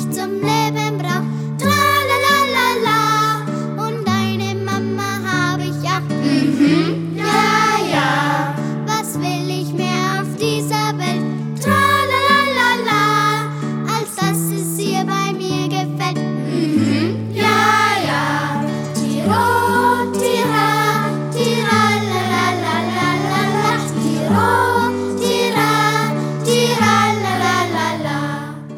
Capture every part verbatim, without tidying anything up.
ich zum Leben brauch. Tralalalala, und eine Mama hab ich auch. Mhm, ja, ja. Was will ich mehr auf dieser Welt? Tralalalala, als dass es ihr bei mir gefällt. Mhm, ja, ja. Tiro, tira, tiralalalala, Tiro, tira, tiralalalala.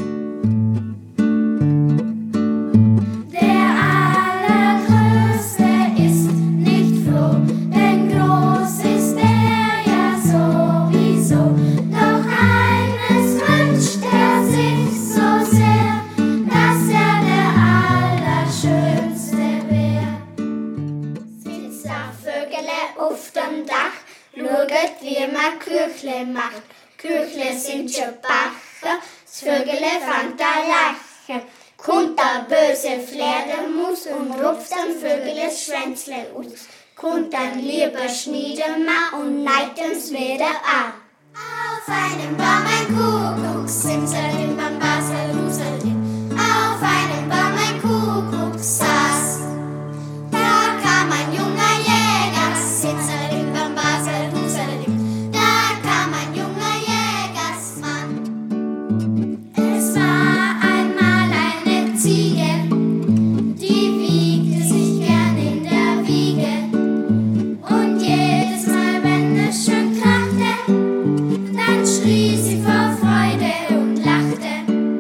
Der Allergrößte ist nicht froh, denn groß ist er ja sowieso. Doch eines wünscht er sich so sehr, dass er der Allerschönste wär. Sitzt auf Vögele auf dem Dach, schaut wie man Küchle macht. Küchle sind schon Bacher, das Vögele fängt an lachen. Kommt der böse Fledermaus und rupft am Vögeles Schwänzle aus. Kommt ein lieber Schniedemann und neigt uns wieder an. Auf einem Baum ein Kuckuck, Simsalim, Bambasel, Rusalim. Auf einem Baum ein Kuckuck saß. Da kam ein junger Jäger, Simsalim, Bambasel, Rusalim. Da kam ein junger Jägersmann. Es war einmal eine Ziege, die wiegte sich gern in der Wiege. Und jedes Mal, wenn es schön krachte, dann schrie sie vor Freude und lachte.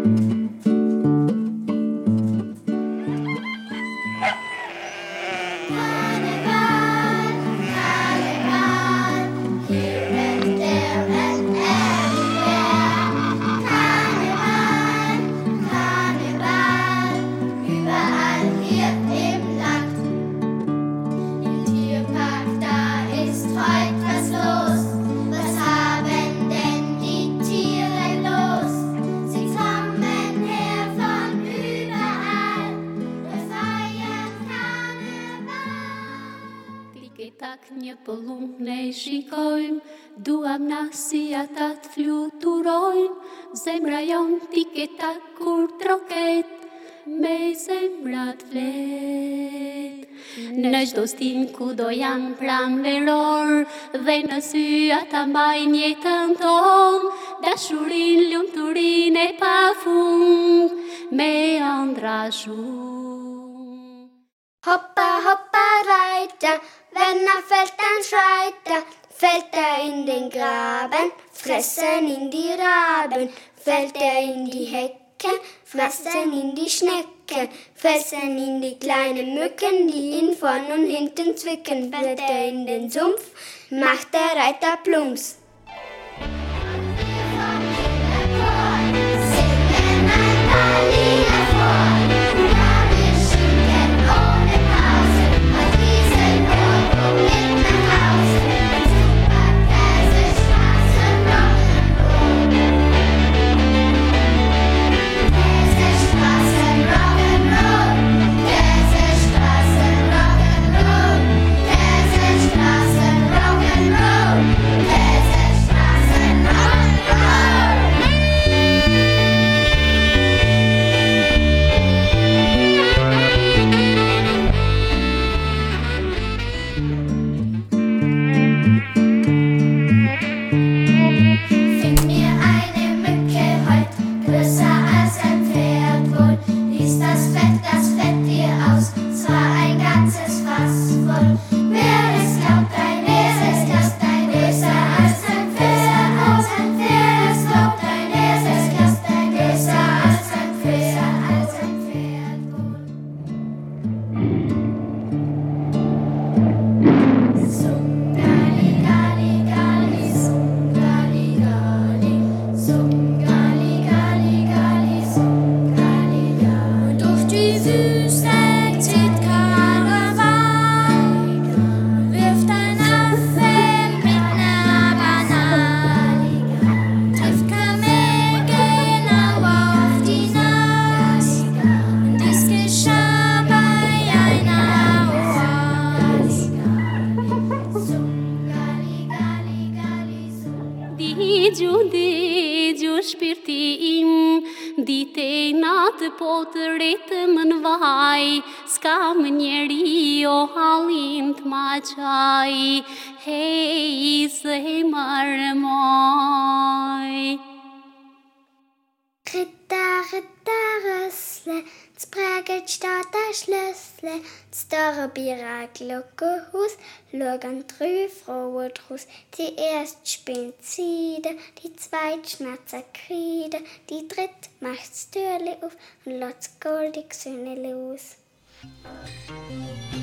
Karneval, Karneval, here and there and everywhere. Karneval, Karneval, überall hier im Land. Im Tierpark, da ist heut was los. Was haben denn die Tiere los? Sie kommen her von überall. Wir feiern Karneval. Тільки так не полунejší koń, duam nasi atat fluturoin, zemrajon tільки так kurtroket, me zemrat flet. Než do stinku dojam pram veror, dhe në sy ata mbajnë jetën ton, dashurin lumturin e pafund, me ëndra shumë. Hoppa, hoppa, Reiter, wenn er fällt, dann schreit er. Fällt er in den Graben, fressen ihn die Raben. Fällt er in die Hecken, fressen ihn die Schnecken. Fressen ihn die kleinen Mücken, die ihn vorn und hinten zwicken. Fällt er in den Sumpf, macht der Reiter Plumps. Singen ein paar Lieder vor. Ja, wir schicken ohne Pause auf diesem Ohrwurm mit nach Hause. Superkäsestraßen, Rock'n'Roll. Käsestraßen, Rock'n'Roll. Käsestraßen, Rock'n'Roll. Käsestraßen, Find mir eine Mücke heut, größer als ein Pferd wohl. Ließ das Fett, das Fett ihr aus, es war ein ganzes Fass voll. Wer es glaubt, ein Wer es glaubt, ein größer als ein Pferd wohl. Wer es glaubt, ein Wer es glaubt, ein größer als ein Pferd, als ein Pferd wohl. Sum gali gali gali, sum gali gali, sum gali gali gali, sum gali gali. Durch die Wüste zieht Karawan, wirft ein Affe mit ner Banane, trifft Kamel genau auf die Nase. Und dies geschah bei einer Oase. Sum gali gali gali, sum. Digju, digju shpirti im, die tena de potrete men vai, scamnieri o halint machai, hey se marmoi. Ritter, Ritter, Rössle, z Präget steht der Schlüssel, z Dörre Bier Glockenhaus, schauen drei Frauen draus. Die erste spinnt Seide, die zweite schnatzt Kreide, die dritte macht das Türchen auf und lässt das goldige Söhnchen los.